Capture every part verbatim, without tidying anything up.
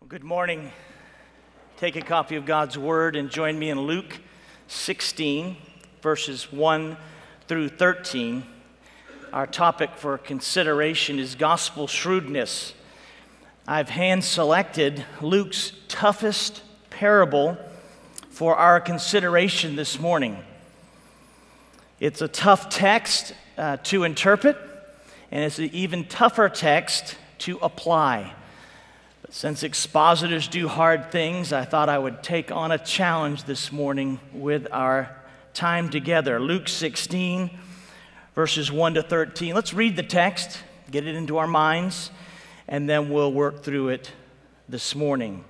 Good morning. Take a copy of God's Word and join me in Luke sixteen, verses one through thirteen. Our topic for consideration is gospel shrewdness. I've hand-selected Luke's toughest parable for our consideration this morning. It's a tough text uh, to interpret, and it's an even tougher text to apply. Since expositors do hard things, I thought I would take on a challenge this morning with our time together. Luke sixteen, verses one to thirteen. Let's read the text, get it into our minds, and then we'll work through it this morning.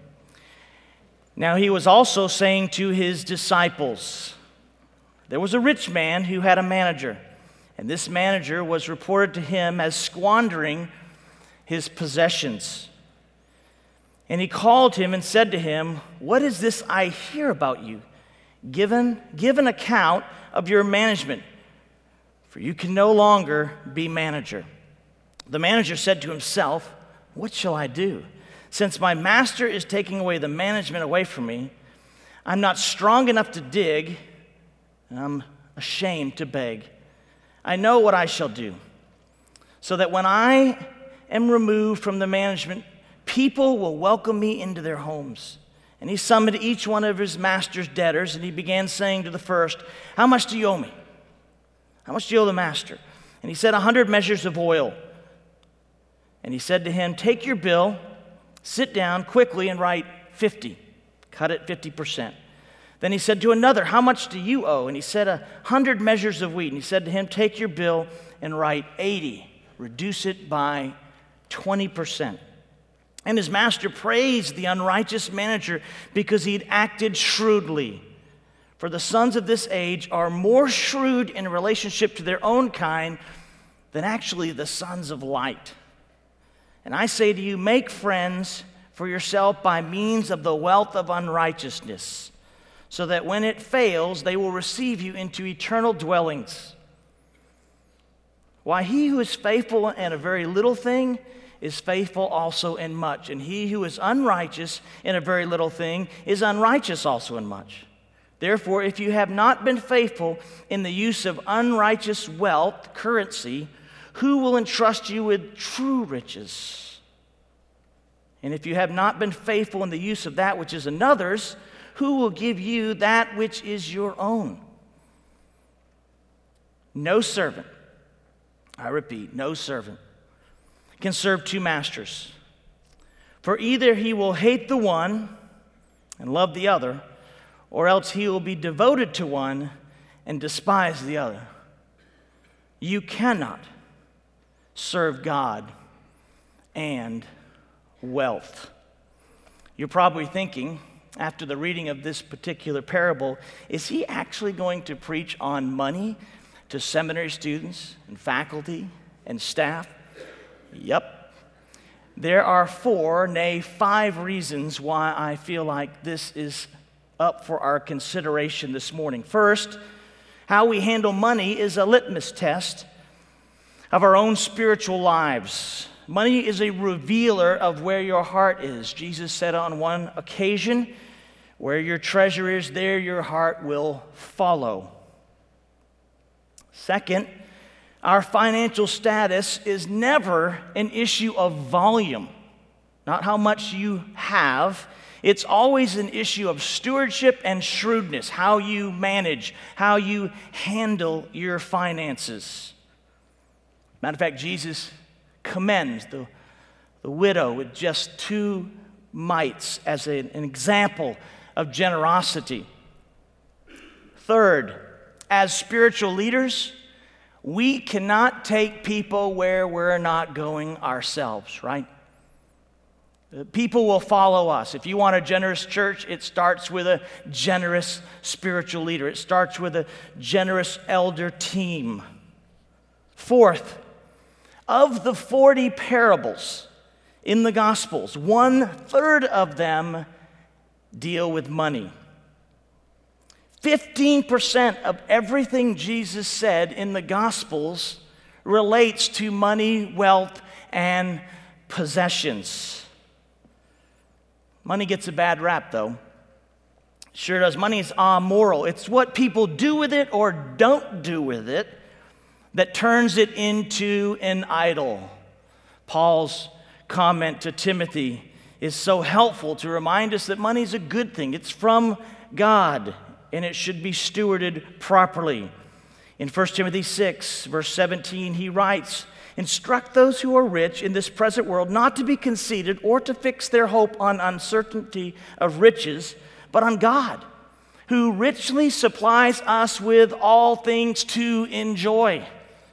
Now he was also saying to his disciples, there was a rich man who had a manager, and this manager was reported to him as squandering his possessions. And he called him and said to him, "What is this I hear about you? Give an, give an account of your management, for you can no longer be manager." The manager said to himself, "What shall I do? Since my master is taking away the management away from me, I'm not strong enough to dig, and I'm ashamed to beg. I know what I shall do, so that when I am removed from the management, people will welcome me into their homes." And he summoned each one of his master's debtors, and he began saying to the first, "How much do you owe me? How much do you owe the master?" And he said, "A hundred measures of oil." And he said to him, "Take your bill, sit down quickly and write fifty. Cut it fifty percent. Then he said to another, "How much do you owe?" And he said, "A hundred measures of wheat." And he said to him, "Take your bill and write eighty. Reduce it by twenty percent. And his master praised the unrighteous manager because he'd acted shrewdly. For the sons of this age are more shrewd in relationship to their own kind than actually the sons of light. And I say to you, make friends for yourself by means of the wealth of unrighteousness, so that when it fails, they will receive you into eternal dwellings. Why, he who is faithful in a very little thing is faithful also in much, and he who is unrighteous in a very little thing is unrighteous also in much. Therefore, if you have not been faithful in the use of unrighteous wealth, currency, who will entrust you with true riches? And if you have not been faithful in the use of that which is another's, who will give you that which is your own? No servant, I repeat, no servant can serve two masters. For either he will hate the one and love the other, or else he will be devoted to one and despise the other. You cannot serve God and wealth. You're probably thinking, after the reading of this particular parable, is he actually going to preach on money to seminary students and faculty and staff? Yep. There are four, nay, five reasons why I feel like this is up for our consideration this morning. First, how we handle money is a litmus test of our own spiritual lives. Money is a revealer of where your heart is. Jesus said on one occasion, "Where your treasure is, there your heart will follow." Second, our financial status is never an issue of volume, not how much you have. It's always an issue of stewardship and shrewdness, how you manage, how you handle your finances. Matter of fact, Jesus commends the, the widow with just two mites as a, an example of generosity. Third, as spiritual leaders, we cannot take people where we're not going ourselves, right? People will follow us. If you want a generous church, it starts with a generous spiritual leader. It starts with a generous elder team. Fourth, of the forty parables in the Gospels, one third of them deal with money. fifteen percent of everything Jesus said in the Gospels relates to money, wealth, and possessions. Money gets a bad rap, though. Sure does. Money is amoral. It's what people do with it or don't do with it that turns it into an idol. Paul's comment to Timothy is so helpful to remind us that money is a good thing. It's from God, and it should be stewarded properly. In First Timothy six, verse seventeen, he writes, "Instruct those who are rich in this present world not to be conceited or to fix their hope on uncertainty of riches, but on God, who richly supplies us with all things to enjoy."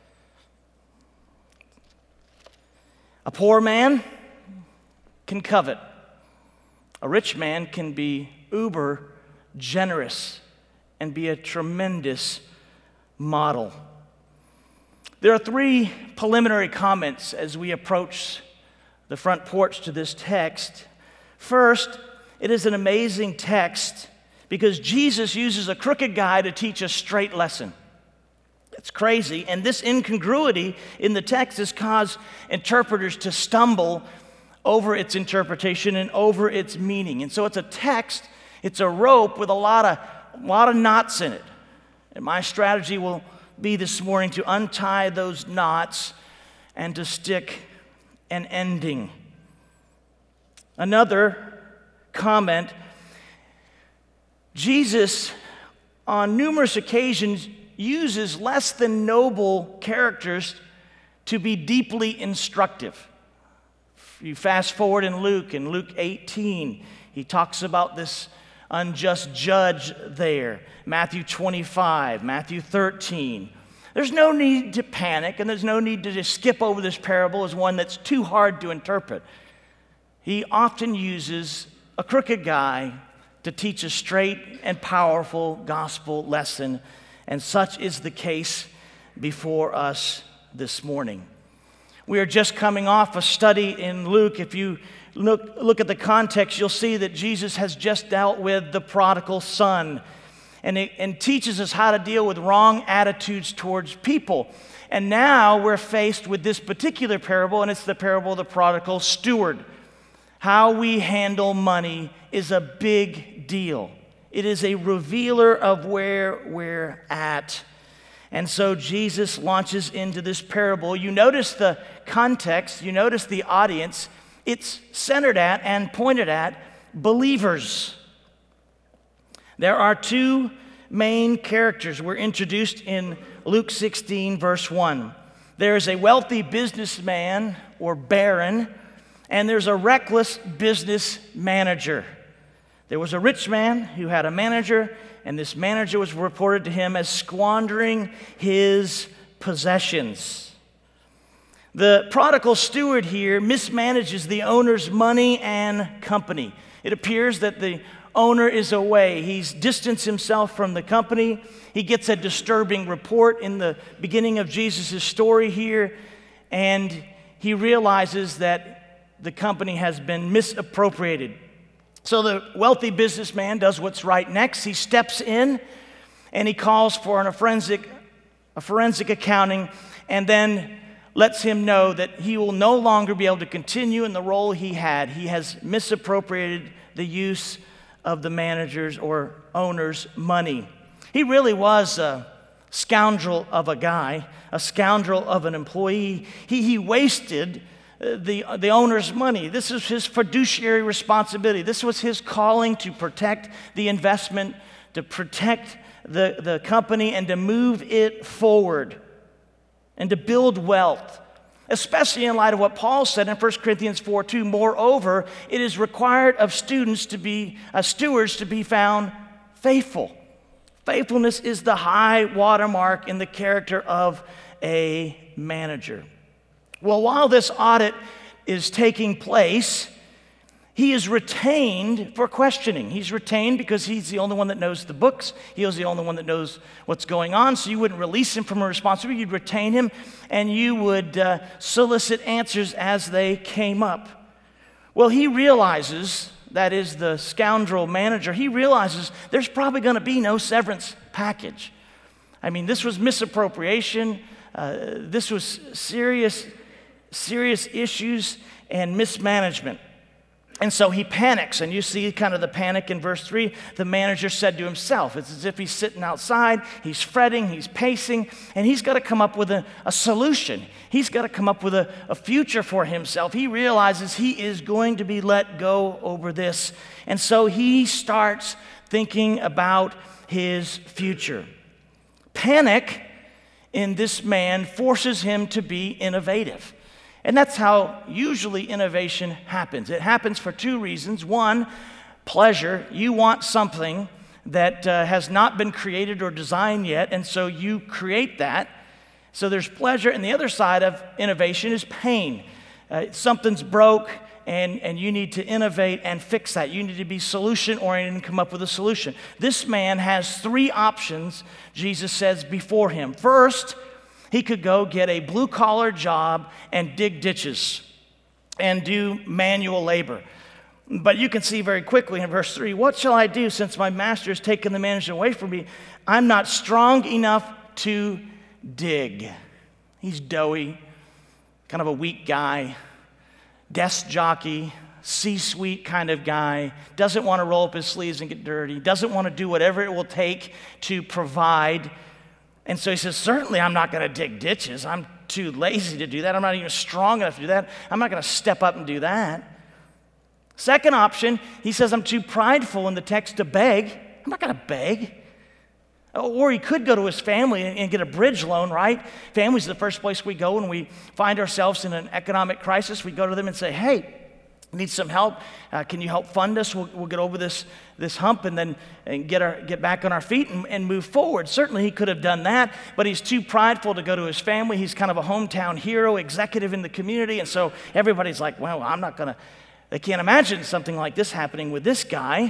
A poor man can covet. A rich man can be uber generous and be a tremendous model. There are three preliminary comments as we approach the front porch to this text. First, it is an amazing text because Jesus uses a crooked guy to teach a straight lesson. It's crazy, and this incongruity in the text has caused interpreters to stumble over its interpretation and over its meaning. And so it's a text, it's a rope with a lot of, a lot of knots in it. And my strategy will be this morning to untie those knots and to stick an ending. Another comment, Jesus on numerous occasions uses less than noble characters to be deeply instructive. You fast forward in Luke, in Luke eighteen, he talks about this unjust judge there. Matthew twenty-five, Matthew thirteen. There's no need to panic, and there's no need to just skip over this parable as one that's too hard to interpret. He often uses a crooked guy to teach a straight and powerful gospel lesson, and such is the case before us this morning. We are just coming off a study in Luke. If you look, look at the context, you'll see that Jesus has just dealt with the prodigal son and, it, and teaches us how to deal with wrong attitudes towards people. And now we're faced with this particular parable, and it's the parable of the prodigal steward. How we handle money is a big deal. It is a revealer of where we're at. And so Jesus launches into this parable. You notice the context, you notice the audience. It's centered at and pointed at believers. There are two main characters. We're introduced in Luke sixteen, verse one. There is a wealthy businessman or baron, and there's a reckless business manager. There was a rich man who had a manager, and this manager was reported to him as squandering his possessions. The prodigal steward here mismanages the owner's money and company. It appears that the owner is away. He's distanced himself from the company. He gets a disturbing report in the beginning of Jesus' story here, and he realizes that the company has been misappropriated. So the wealthy businessman does what's right next. He steps in and he calls for an, a, forensic, a forensic accounting, and then lets him know that he will no longer be able to continue in the role he had. He has misappropriated the use of the manager's or owner's money. He really was a scoundrel of a guy, a scoundrel of an employee. He, he wasted The, the owner's money. This is his fiduciary responsibility. This was his calling to protect the investment, to protect the, the company, and to move it forward, and to build wealth, especially in light of what Paul said in First Corinthians four two. Moreover, it is required of students to be, uh, stewards to be found faithful. Faithfulness is the high watermark in the character of a manager. Well, while this audit is taking place, he is retained for questioning. He's retained because he's the only one that knows the books. He is the only one that knows what's going on, so you wouldn't release him from a responsibility. You'd retain him, and you would uh, solicit answers as they came up. Well, he realizes, that is the scoundrel manager, he realizes there's probably going to be no severance package. I mean, this was misappropriation. Uh, this was serious Serious issues and mismanagement. And so he panics, and you see kind of the panic in verse three. The manager said to himself, it's as if he's sitting outside, he's fretting, he's pacing, and he's got to come up with a, a solution. He's got to come up with a, a future for himself. He realizes he is going to be let go over this. And so he starts thinking about his future. Panic in this man forces him to be innovative. And that's how usually innovation happens. It happens for two reasons. One, pleasure. You want something that uh, has not been created or designed yet, and so you create that. So there's pleasure, and the other side of innovation is pain. Uh, something's broke, and, and you need to innovate and fix that. You need to be solution-oriented and come up with a solution. This man has three options, Jesus says, before him. First, he could go get a blue-collar job and dig ditches and do manual labor. But you can see very quickly in verse three, what shall I do since my master has taken the management away from me? I'm not strong enough to dig. He's doughy, kind of a weak guy, desk jockey, C-suite kind of guy, doesn't want to roll up his sleeves and get dirty, doesn't want to do whatever it will take to provide. And so he says, certainly I'm not going to dig ditches. I'm too lazy to do that. I'm not even strong enough to do that. I'm not going to step up and do that. Second option, he says, I'm too prideful in the text to beg. I'm not going to beg. Or he could go to his family and get a bridge loan, right? Family's the first place we go when we find ourselves in an economic crisis. We go to them and say, hey, need some help? Uh, can you help fund us? We'll, we'll get over this, this hump and then and get, our, get back on our feet and, and move forward. Certainly he could have done that, but he's too prideful to go to his family. He's kind of a hometown hero, executive in the community, and so everybody's like, well, I'm not going to, they can't imagine something like this happening with this guy.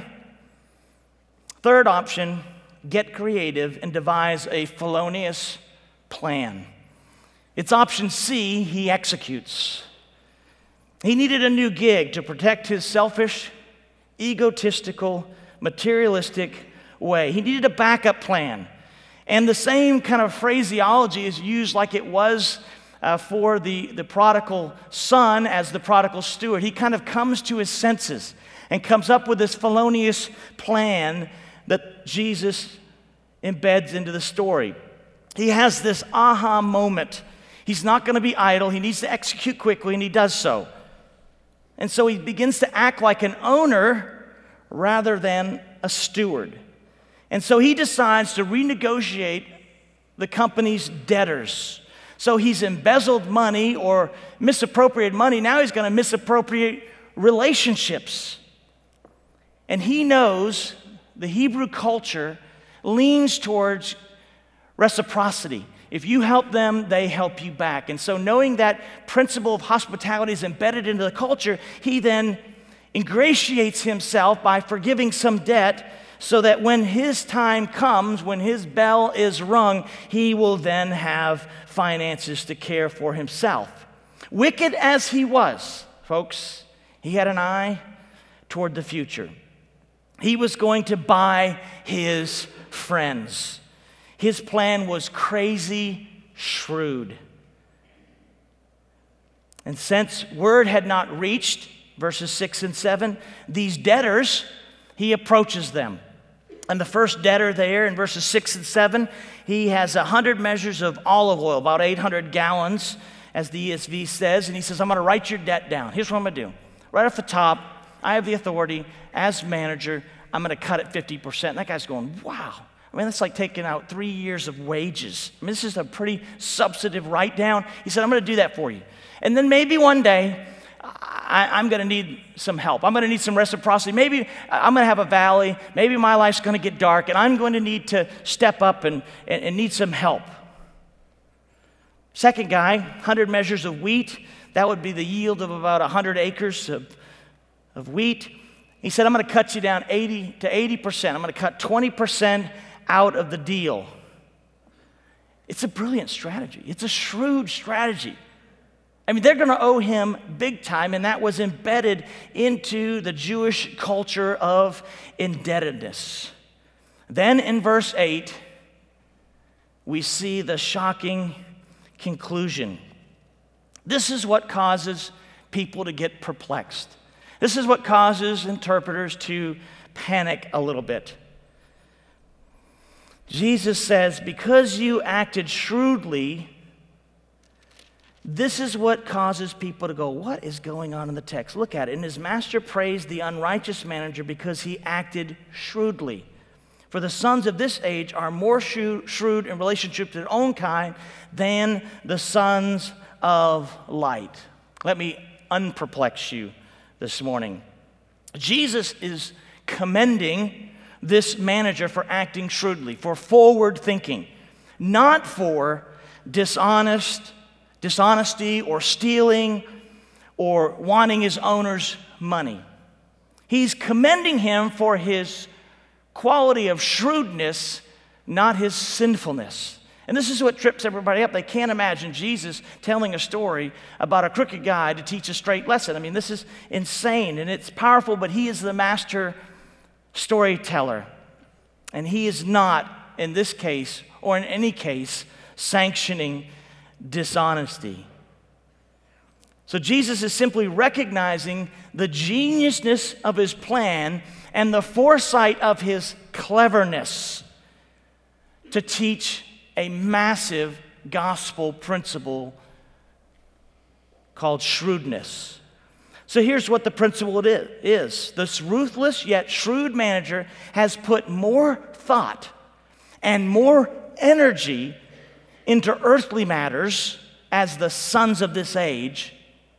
Third option, get creative and devise a felonious plan. It's option C, he executes. He needed a new gig to protect his selfish, egotistical, materialistic way. He needed a backup plan. And the same kind of phraseology is used like it was uh, for the, the prodigal son as the prodigal steward. He kind of comes to his senses and comes up with this felonious plan that Jesus embeds into the story. He has this aha moment. He's not going to be idle. He needs to execute quickly, and he does so. And so he begins to act like an owner rather than a steward. And so he decides to renegotiate the company's debtors. So he's embezzled money or misappropriated money. Now he's going to misappropriate relationships. And he knows the Hebrew culture leans towards reciprocity. If you help them, they help you back. And so knowing that principle of hospitality is embedded into the culture, he then ingratiates himself by forgiving some debt so that when his time comes, when his bell is rung, he will then have finances to care for himself. Wicked as he was, folks, he had an eye toward the future. He was going to buy his friends. His plan was crazy shrewd. And since word had not reached, verses six and seven, these debtors, he approaches them. And the first debtor there in verses six and seven, he has one hundred measures of olive oil, about eight hundred gallons, as the E S V says. And he says, I'm going to write your debt down. Here's what I'm going to do. Right off the top, I have the authority as manager. I'm going to cut it fifty percent. And that guy's going, wow. I mean, that's like taking out three years of wages. I mean, this is a pretty substantive write-down. He said, I'm going to do that for you. And then maybe one day, I, I'm going to need some help. I'm going to need some reciprocity. Maybe I'm going to have a valley. Maybe my life's going to get dark, and I'm going to need to step up and, and, and need some help. Second guy, one hundred measures of wheat. That would be the yield of about one hundred acres of, of wheat. He said, I'm going to cut you down eighty to eighty percent. I'm going to cut twenty percent out of the deal. It's a brilliant strategy. It's a shrewd strategy. I mean, they're going to owe him big time, and that was embedded into the Jewish culture of indebtedness. Then in verse eight, we see the shocking conclusion. This is what causes people to get perplexed. This is what causes interpreters to panic a little bit. Jesus says, because you acted shrewdly, this is what causes people to go, what is going on in the text? Look at it. And his master praised the unrighteous manager because he acted shrewdly. For the sons of this age are more shrewd in relationship to their own kind than the sons of light. Let me unperplex you this morning. Jesus is commending this manager for acting shrewdly, for forward thinking, not for dishonest dishonesty or stealing or wanting his owner's money. He's commending him for his quality of shrewdness, not his sinfulness. And this is what trips everybody up. They can't imagine Jesus telling a story about a crooked guy to teach a straight lesson. I mean, this is insane and it's powerful, but he is the master storyteller. And he is not, in this case, or in any case, sanctioning dishonesty. So Jesus is simply recognizing the geniusness of his plan and the foresight of his cleverness to teach a massive gospel principle called shrewdness. So here's what the principle is. This ruthless yet shrewd manager has put more thought and more energy into earthly matters as the sons of this age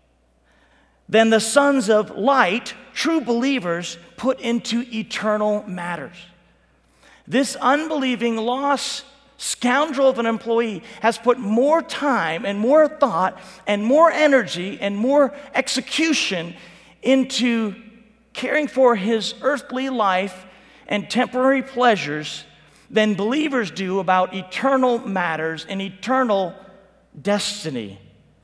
than the sons of light, true believers, put into eternal matters. This unbelieving, lost scoundrel of an employee has put more time and more thought and more energy and more execution into caring for his earthly life and temporary pleasures than believers do about eternal matters and eternal destiny.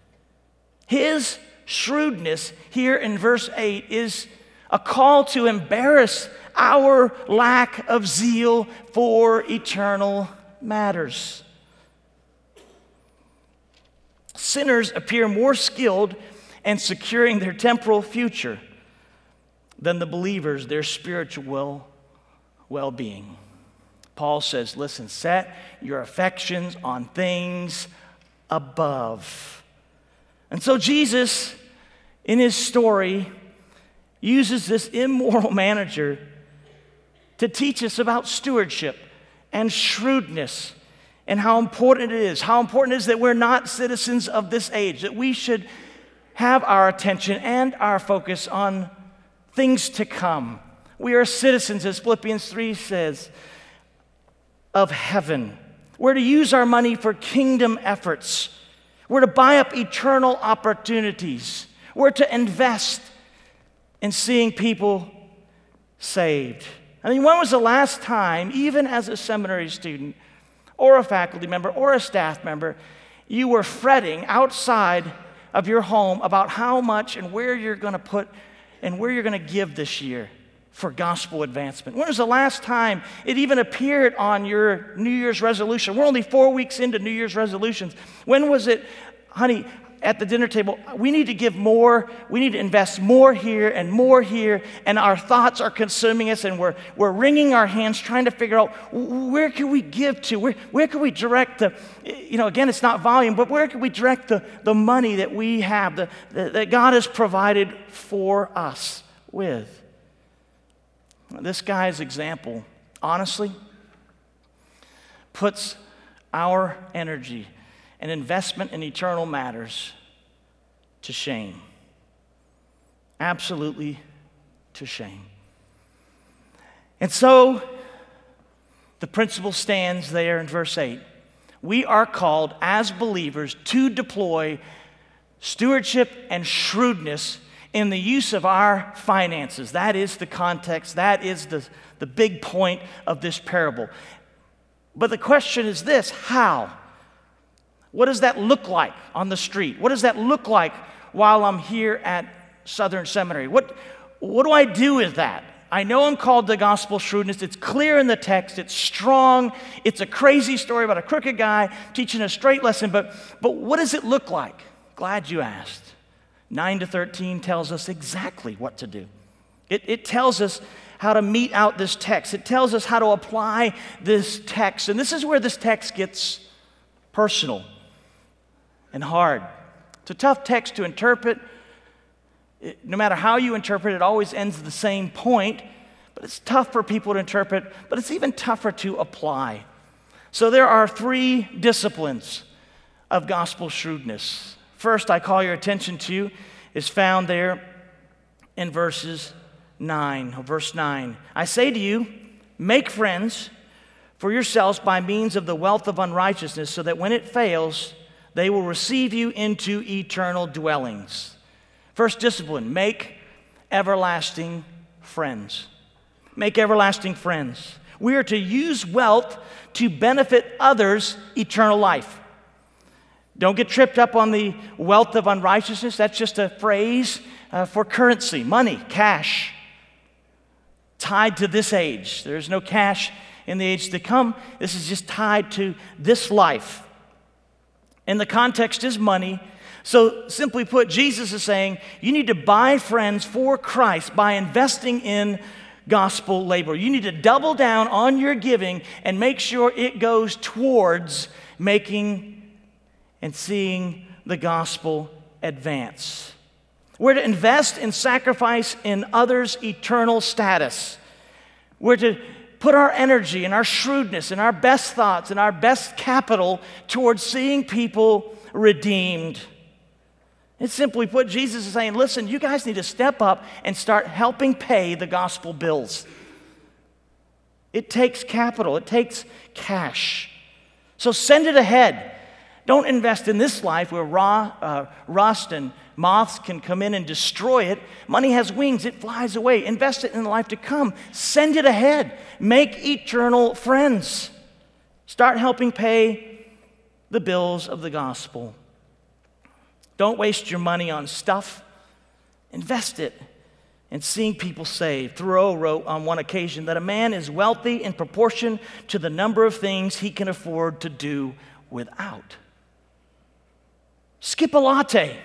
His shrewdness here in verse eight is a call to embarrass our lack of zeal for eternal matters. Sinners appear more skilled in securing their temporal future than the believers, their spiritual well-being. Paul says, listen, set your affections on things above. And so Jesus, in his story, uses this immoral manager to teach us about stewardship and shrewdness and how important it is. How important it is that we're not citizens of this age, that we should have our attention and our focus on things to come. We are citizens, as Philippians three says, of heaven. We're to use our money for kingdom efforts. We're to buy up eternal opportunities. We're to invest in seeing people saved. I mean, when was the last time, even as a seminary student or a faculty member or a staff member, you were fretting outside of your home about how much and where you're going to put and where you're going to give this year for gospel advancement? When was the last time it even appeared on your New Year's resolution? We're only four weeks into New Year's resolutions. When was it, honey, at the dinner table, we need to give more, we need to invest more here and more here, and our thoughts are consuming us, and we're, we're wringing our hands trying to figure out where can we give to, where, where can we direct the, you know, again, it's not volume, but where can we direct the, the money that we have, the, the, that God has provided for us with? This guy's example, honestly, puts our energy and investment in eternal matters to shame. Absolutely to shame. And so, the principle stands there in verse eight. We are called as believers to deploy stewardship and shrewdness in the use of our finances. That is the context. That is the, the big point of this parable. But the question is this: how? What does that look like on the street? What does that look like while I'm here at Southern Seminary? What, what do I do with that? I know I'm called to gospel shrewdness. It's clear in the text. It's strong. It's a crazy story about a crooked guy teaching a straight lesson. But, but what does it look like? Glad you asked. nine to thirteen tells us exactly what to do. It, it tells us how to meet out this text. It tells us how to apply this text. And this is where this text gets personal and hard. It's a tough text to interpret. It, no matter how you interpret it, it always ends at the same point. But it's tough for people to interpret, but it's even tougher to apply. So there are three disciplines of gospel shrewdness. First, I call your attention to is found there in verses nine, verse nine. I say to you, make friends for yourselves by means of the wealth of unrighteousness, so that when it fails, they will receive you into eternal dwellings. First discipline, make everlasting friends. Make everlasting friends. We are to use wealth to benefit others' eternal life. Don't get tripped up on the wealth of unrighteousness. That's just a phrase uh, for currency, money, cash, tied to this age. There's no cash in the age to come. This is just tied to this life. And the context is money. So simply put, Jesus is saying you need to buy friends for Christ by investing in gospel labor. You need to double down on your giving and make sure it goes towards making and seeing the gospel advance. We're to invest and sacrifice in others' eternal status. We're to put our energy and our shrewdness and our best thoughts and our best capital towards seeing people redeemed. And simply put, Jesus is saying, listen, you guys need to step up and start helping pay the gospel bills. It takes capital. It takes cash. So send it ahead. Don't invest in this life where raw, uh, rust and moths can come in and destroy it. Money has wings. It flies away. Invest it in the life to come. Send it ahead. Make eternal friends. Start helping pay the bills of the gospel. Don't waste your money on stuff. Invest it in seeing people saved. Thoreau wrote on one occasion that a man is wealthy in proportion to the number of things he can afford to do without. Skip a latte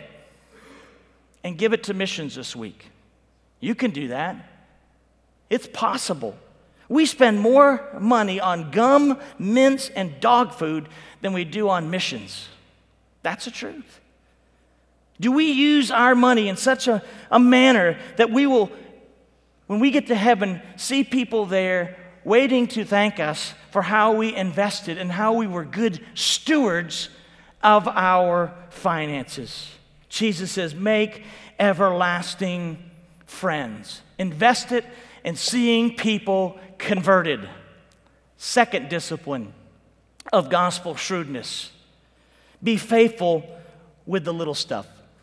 and give it to missions this week. You can do that. It's possible. We spend more money on gum, mints, and dog food than we do on missions. That's the truth. Do we use our money in such a, a manner that we will, when we get to heaven, see people there waiting to thank us for how we invested and how we were good stewards of our finances? Jesus says, make everlasting friends. Invest it in seeing people converted. Second discipline of gospel shrewdness. Be faithful with the little stuff.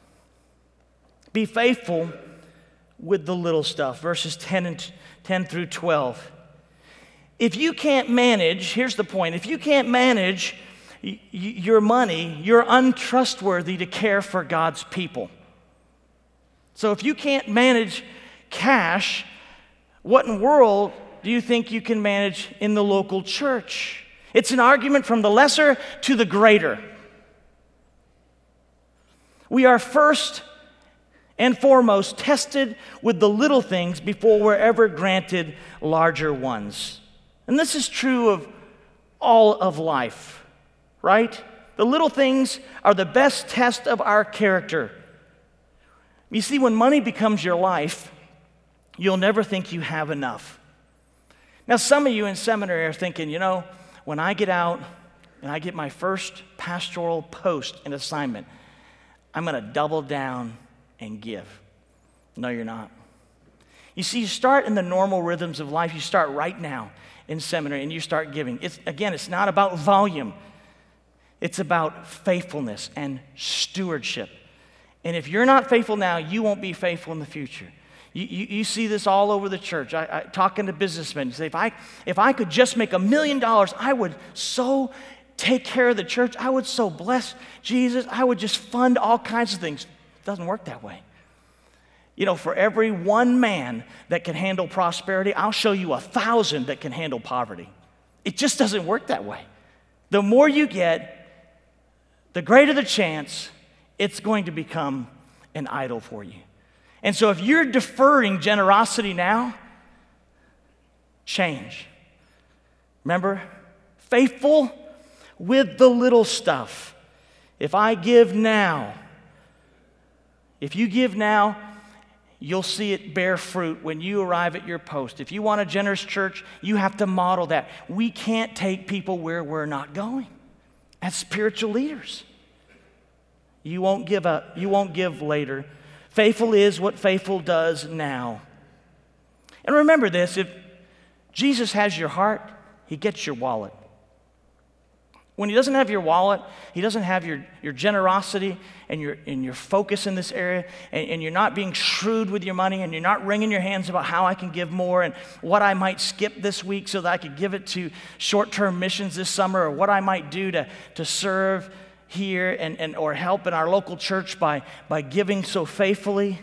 Be faithful with the little stuff. Verses ten and ten through twelve. If you can't manage, here's the point, if you can't manage y- y- your money, you're untrustworthy to care for God's people. So if you can't manage cash, what in the world do you think you can manage in the local church? It's an argument from the lesser to the greater. We are first and foremost tested with the little things before we're ever granted larger ones. And this is true of all of life, right? The little things are the best test of our character. You see, when money becomes your life, you'll never think you have enough. Now, some of you in seminary are thinking, you know, when I get out and I get my first pastoral post and assignment, I'm going to double down and give. No, you're not. You see, you start in the normal rhythms of life. You start right now in seminary and you start giving. It's, again, it's not about volume. It's about faithfulness and stewardship. And if you're not faithful now, you won't be faithful in the future. You, you, you see this all over the church. I, I talking to businessmen, you say, if I, if I could just make a million dollars, I would so take care of the church. I would so bless Jesus. I would just fund all kinds of things. It doesn't work that way. You know, for every one man that can handle prosperity, I'll show you a thousand that can handle poverty. It just doesn't work that way. The more you get, the greater the chance it's going to become an idol for you. And so if you're deferring generosity now, change. Remember, faithful with the little stuff. If I give now, if you give now, you'll see it bear fruit when you arrive at your post. If you want a generous church, you have to model that. We can't take people where we're not going as spiritual leaders. You won't give up. You won't give later. Faithful is what faithful does now. And remember this, if Jesus has your heart, he gets your wallet. When he doesn't have your wallet, he doesn't have your, your generosity and your, and your focus in this area, and, and you're not being shrewd with your money, and you're not wringing your hands about how I can give more and what I might skip this week so that I could give it to short-term missions this summer, or what I might do to, to serve here and, and or help in our local church by, by giving so faithfully.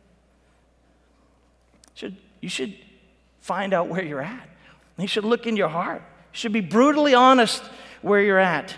Should, you should find out where you're at. You should look in your heart. You should be brutally honest where you're at.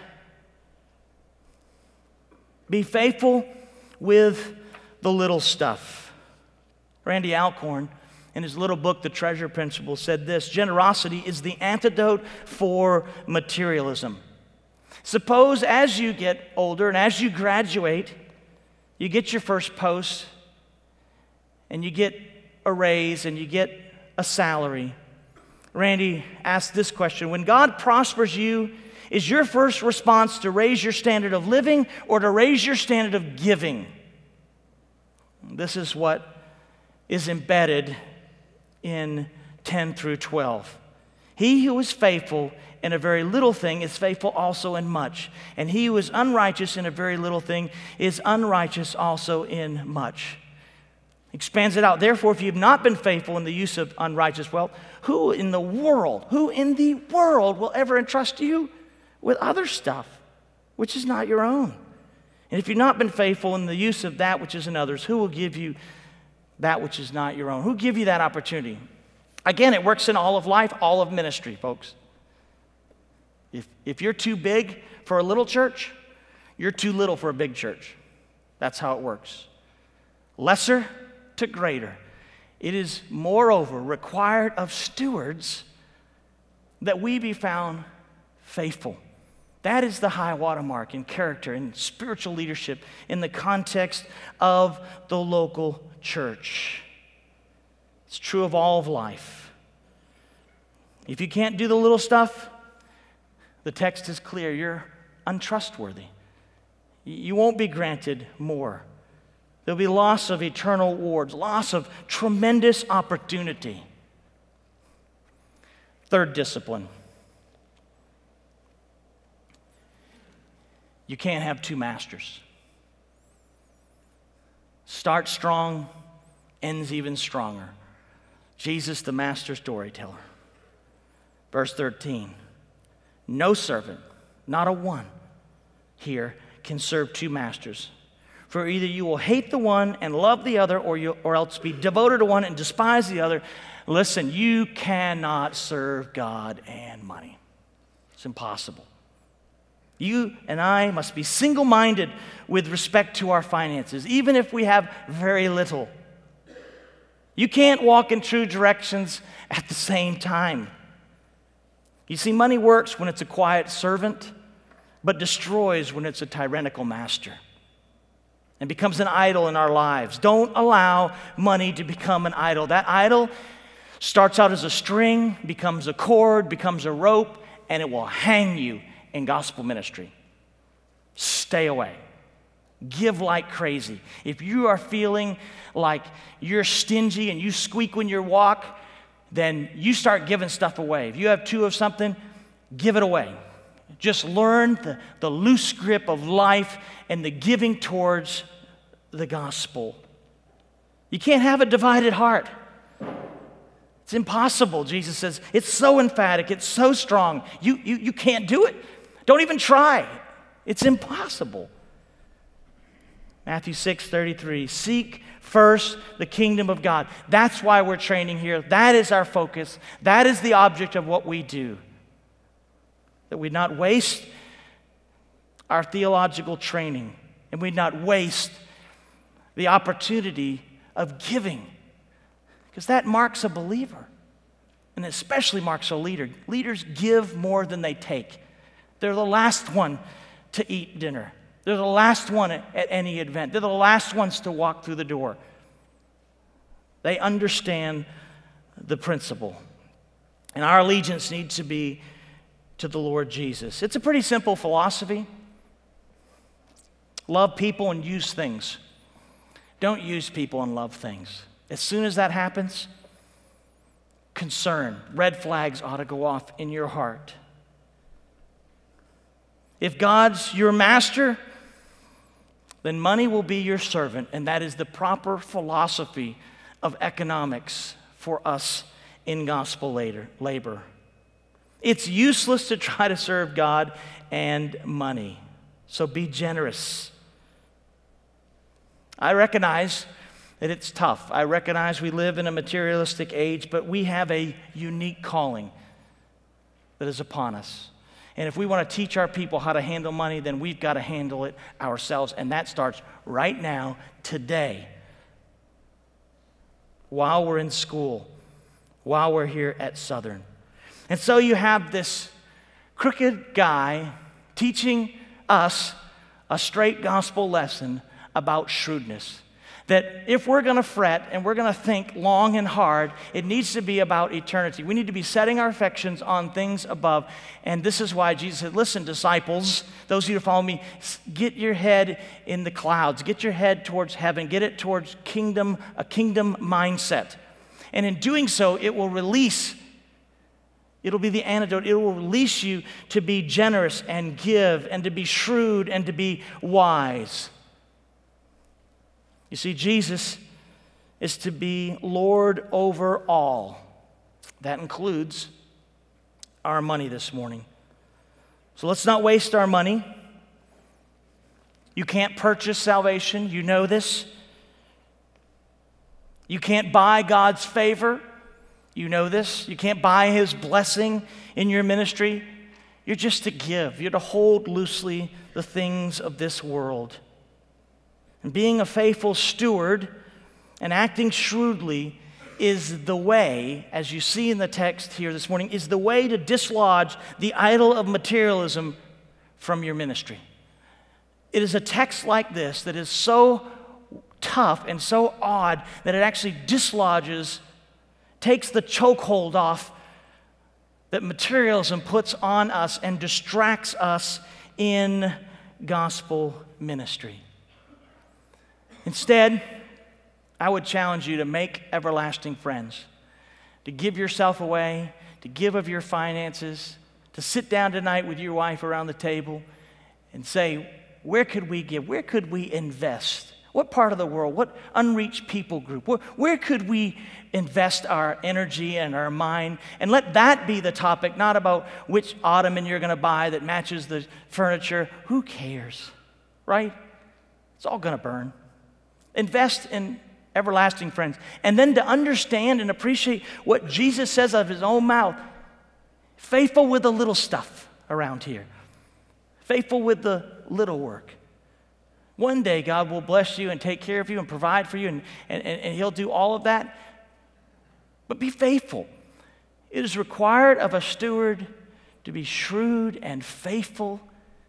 Be faithful with the little stuff. Randy Alcorn, in his little book, The Treasure Principle, said this: generosity is the antidote for materialism. Suppose as you get older and as you graduate, you get your first post and you get a raise and you get a salary. Randy asked this question: when God prospers you, is your first response to raise your standard of living or to raise your standard of giving? This is what is embedded in ten through twelve. He who is faithful in a very little thing is faithful also in much. And he who is unrighteous in a very little thing is unrighteous also in much. Expands it out. Therefore, if you have not been faithful in the use of unrighteous wealth, who in the world, who in the world will ever entrust you with other stuff, which is not your own? And if you've not been faithful in the use of that which is another's, who will give you that which is not your own? Who will give you that opportunity? Again, it works in all of life, all of ministry, folks. If, if you're too big for a little church, you're too little for a big church. That's how it works. Lesser to greater. It is, moreover, required of stewards that we be found faithful. That is the high watermark in character, in spiritual leadership, in the context of the local church. It's true of all of life. If you can't do the little stuff, the text is clear. You're untrustworthy. You won't be granted more. There'll be loss of eternal rewards, loss of tremendous opportunity. Third discipline. You can't have two masters. Starts strong, ends even stronger. Jesus, the master storyteller. Verse thirteen. No servant, not a one here, can serve two masters. For either you will hate the one and love the other, or, you, or else be devoted to one and despise the other. Listen, you cannot serve God and money. It's impossible. You and I must be single-minded with respect to our finances, even if we have very little. You can't walk in two directions at the same time. You see, money works when it's a quiet servant, but destroys when it's a tyrannical master and becomes an idol in our lives. Don't allow money to become an idol. That idol starts out as a string, becomes a cord, becomes a rope, and it will hang you in gospel ministry. Stay away. Give like crazy. If you are feeling like you're stingy and you squeak when you walk, then you start giving stuff away. If you have two of something, give it away. Just learn the, the loose grip of life and the giving towards the gospel. You can't have a divided heart. It's impossible, Jesus says. It's so emphatic. It's so strong. You, you, you can't do it. Don't even try. It's impossible. Matthew six thirty-three, seek first the kingdom of God. That's why we're training here. That is our focus. That is the object of what we do. That we not waste our theological training, and we not waste the opportunity of giving, because that marks a believer, and especially marks a leader. Leaders give more than they take. They're the last one to eat dinner. They're the last one at, at any event. They're the last ones to walk through the door. They understand the principle. And our allegiance needs to be to the Lord Jesus. It's a pretty simple philosophy. Love people and use things. Don't use people and love things. As soon as that happens, concern, red flags ought to go off in your heart. If God's your master, then money will be your servant, and that is the proper philosophy of economics for us in gospel labor. It's useless to try to serve God and money, so be generous. I recognize that it's tough. I recognize we live in a materialistic age, but we have a unique calling that is upon us. And if we want to teach our people how to handle money, then we've got to handle it ourselves. And that starts right now, today, while we're in school, while we're here at Southern. And so you have this crooked guy teaching us a straight gospel lesson about shrewdness. That if we're going to fret and we're going to think long and hard, it needs to be about eternity. We need to be setting our affections on things above. And this is why Jesus said, listen, disciples, those of you who follow me, get your head in the clouds. Get your head towards heaven. Get it towards kingdom, a kingdom mindset. And in doing so, it will release, it'll be the antidote. It will release you to be generous and give and to be shrewd and to be wise. You see, Jesus is to be Lord over all. That includes our money this morning. So let's not waste our money. You can't purchase salvation. You know this. You can't buy God's favor. You know this. You can't buy His blessing in your ministry. You're just to give. You're to hold loosely the things of this world. And being a faithful steward and acting shrewdly is the way, as you see in the text here this morning, is the way to dislodge the idol of materialism from your ministry. It is a text like this that is so tough and so odd that it actually dislodges, takes the chokehold off that materialism puts on us and distracts us in gospel ministry. Instead, I would challenge you to make everlasting friends, to give yourself away, to give of your finances, to sit down tonight with your wife around the table and say, where could we give? Where could we invest? What part of the world? What unreached people group? Where, where could we invest our energy and our mind? And let that be the topic, not about which ottoman you're going to buy that matches the furniture. Who cares, right? It's all going to burn. Invest in everlasting friends. And then to understand and appreciate what Jesus says of His own mouth. Faithful with the little stuff around here. Faithful with the little work. One day God will bless you and take care of you and provide for you, and, and, and He'll do all of that. But be faithful. It is required of a steward to be shrewd and faithful.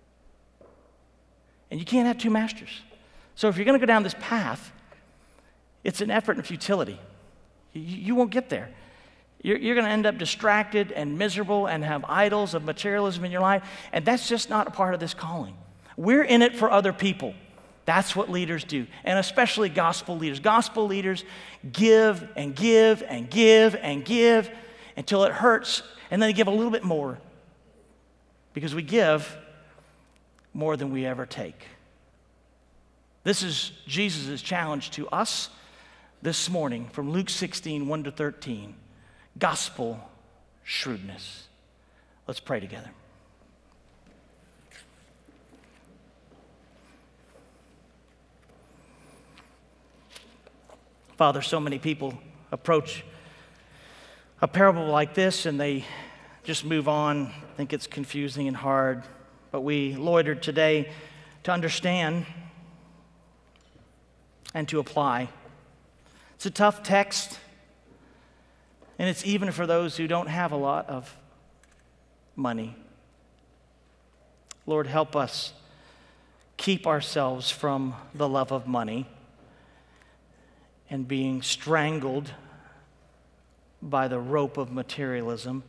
And you can't have two masters. So if you're going to go down this path, it's an effort and futility. You, you won't get there. You're, you're going to end up distracted and miserable and have idols of materialism in your life, and that's just not a part of this calling. We're in it for other people. That's what leaders do, and especially gospel leaders. Gospel leaders give and give and give and give until it hurts, and then they give a little bit more because we give more than we ever take. This is Jesus' challenge to us this morning from Luke sixteen, one to thirteen. Gospel shrewdness. Let's pray together. Father, so many people approach a parable like this and they just move on, think it's confusing and hard. But we loitered today to understand and to apply. It's a tough text, and it's even for those who don't have a lot of money. Lord, help us keep ourselves from the love of money and being strangled by the rope of materialism.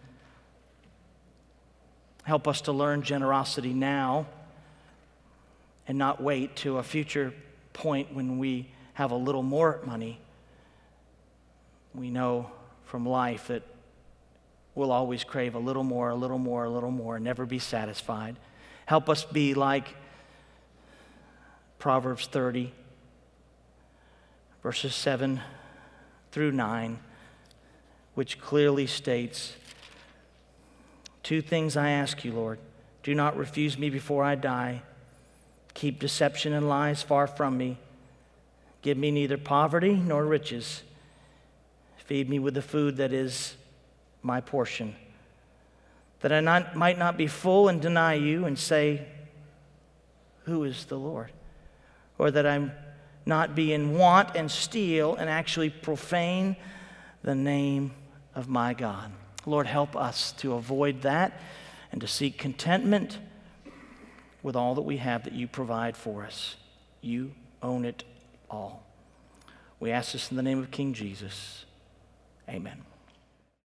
Help us to learn generosity now and not wait to a future point when we have a little more money. We know from life that we'll always crave a little more, a little more, a little more, and never be satisfied. Help us be like Proverbs thirty, verses seven through nine, which clearly states, two things I ask you, Lord. Do not refuse me before I die. Keep deception and lies far from me. Give me neither poverty nor riches. Feed me with the food that is my portion, that I not, might not be full and deny you and say, who is the Lord? Or that I not be in want and steal and actually profane the name of my God. Lord, help us to avoid that and to seek contentment with all that we have that you provide for us. You own it all. We ask this in the name of King Jesus. Amen.